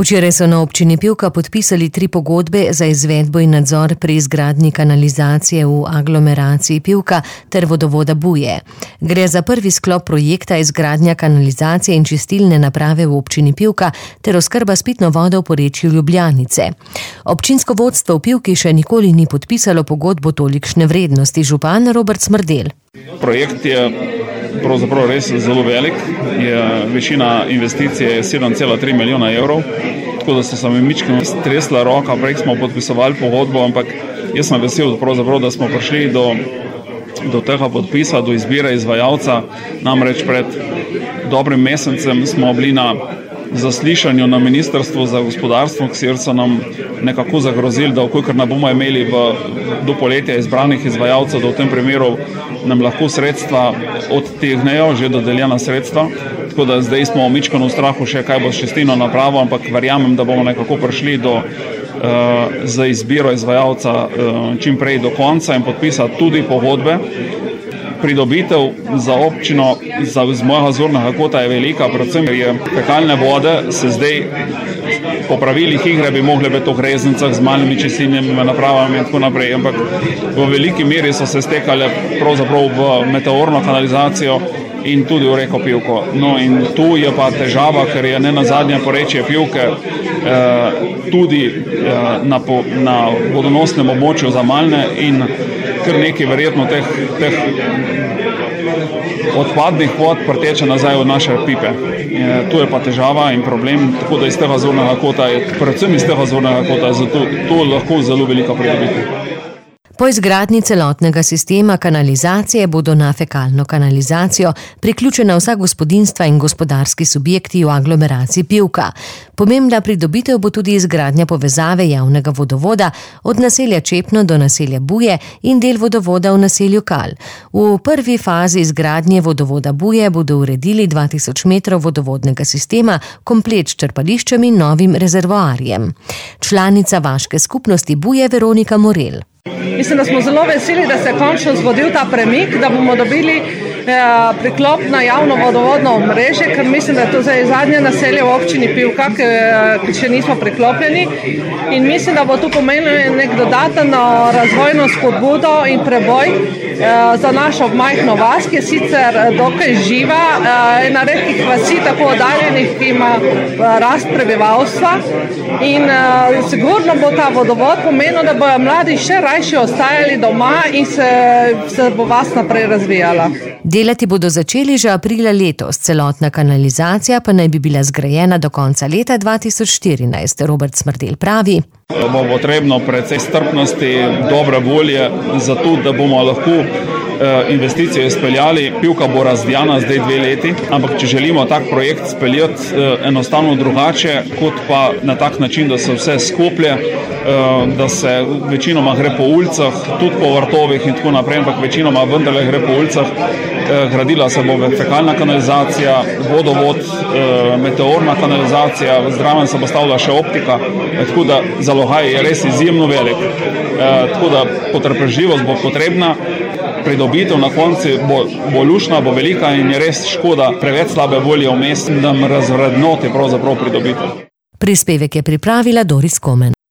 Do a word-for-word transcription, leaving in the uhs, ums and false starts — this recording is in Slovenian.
Včeraj so na občini Pivka podpisali tri pogodbe za izvedbo in nadzor pri izgradnji kanalizacije v aglomeraciji Pivka ter vodovoda Buje. Gre za prvi sklop projekta izgradnja kanalizacije in čistilne naprave v občini Pivka ter oskrba s pitno vodo v porečju Ljubljanice. Občinsko vodstvo v Pivki še nikoli ni podpisalo pogodbo tolikšne vrednosti. Župan Robert Smrdelj. Projekt je pravzaprav res zelo velik, je višina investicije sedem cela tri milijona evrov, tako da so se mi mičkeno stresla roka, prej smo podpisovali pogodbo, ampak jaz sem vesel pravzaprav, da smo prišli do, do tega podpisa, do izbire izvajalca. Namreč pred dobrim mesecem smo bili na zaslišanju na Ministrstvu za gospodarstvo, kjer so nam nekako zagrozili, da vkolikor ne bomo imeli v, do poletja izbranih izvajalcev, da v tem primeru nam lahko sredstva odtegnejo, že dodeljena sredstva. Tako da zdaj smo mičkeno v strahu še kaj bo s čistilno napravo, ampak verjamem, da bomo nekako prišli do, uh, za izbiro izvajalca uh, čim prej do konca in podpisati tudi pogodbe. Pridobitev za občino za, z mojega zornega kota je velika, predvsem je fekalne vode se zdaj po pravilih igre bi mogle biti v greznicah z malimi čistilnimi napravami in tako naprej, ampak v veliki meri so se stekale pravzaprav v meteorno kanalizacijo in tudi v reko Pivko. No in tu je pa težava, ker je ne nazadnje porečje Pivke eh, tudi eh, na, po, na vodonosnem območju Zamalne in kar nekaj verjetno teh, teh odpadnih vod priteče nazaj v naše pipe. E, tu je pa težava in problem, tako da iz tega zornega kota, je, predvsem iz tega zornega kota, zato to lahko zelo velika pridobitev. Po izgradnji celotnega sistema kanalizacije bodo na fekalno kanalizacijo priključena vsa gospodinjstva in gospodarski subjekti v aglomeraciji Pivka. Pomembna pridobitev bo tudi izgradnja povezave javnega vodovoda od naselja Čepno do naselja Buje in del vodovoda v naselju Kal. V prvi fazi izgradnje vodovoda Buje bodo uredili dva tisoč metrov vodovodnega sistema, komplet s črpališčem in novim rezervoarjem. Članica vaške skupnosti Buje Veronika Morel. Mislim, da smo zelo veseli, da se je končno zgodil ta premik, da bomo dobili eh, priklop na javno vodovodno omrežje, ker mislim, da je to zdaj zadnje naselje v občini Pivka, ki še nismo priklopljeni. In mislim, da bo tu pomenilo nek dodaten razvojno spodbudo in preboj eh, za našo majhno vas, ki je sicer dokaj živa, eh, ena redkih vasi tako oddaljenih, ki ima rast prebivalstva. In eh, sigurno bo ta vodovod pomenil, da bojo mladi še rajši ostajali doma in se, se bo vas naprej razvijala. Delati bodo začeli že aprila letos, celotna kanalizacija pa naj bi bila zgrajena do konca leta dva tisoč štirinajst. Robert Smrdelj pravi. Bo potrebno precej strpnosti, dobre volje, zato da bomo lahko investicijo izpeljali. Pivka bo razdjana zdaj dve leti, ampak če želimo tak projekt speljati enostavno drugače, kot pa na tak način, da se vse skoplje, da se večinoma gre po ulicah, tudi po vrtovih in tako naprej, ampak večinoma vendarle gre po ulicah. Gradila se bo fekalna kanalizacija, vodovod, meteorna kanalizacija, zraven se bo stavila še optika, tako da zalogaj je res izjemno velik. Tako da potrpežljivost bo potrebna. Pridobitev na koncu bo, bo lušna, bo velika in je res škoda preveč slabe volje vmes, da nam razvrednoti pravzaprav pridobitev. Prispevek je pripravila Doris Komen.